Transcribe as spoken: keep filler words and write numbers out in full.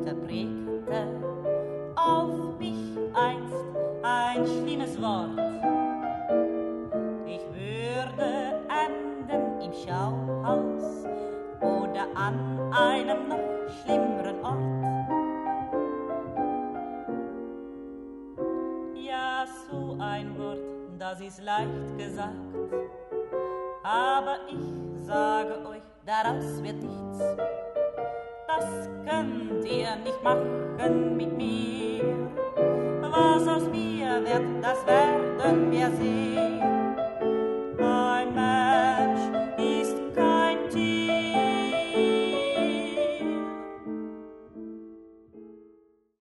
Mutter prägte auf mich einst ein schlimmes Wort. Ich würde enden im Schauhaus oder an einem noch schlimmeren Ort. Ja, so ein Wort, das ist leicht gesagt, aber ich sage euch, daraus wird nichts. Das könnt ihr nicht machen mit mir. Was aus mir wird, das werden wir sehen.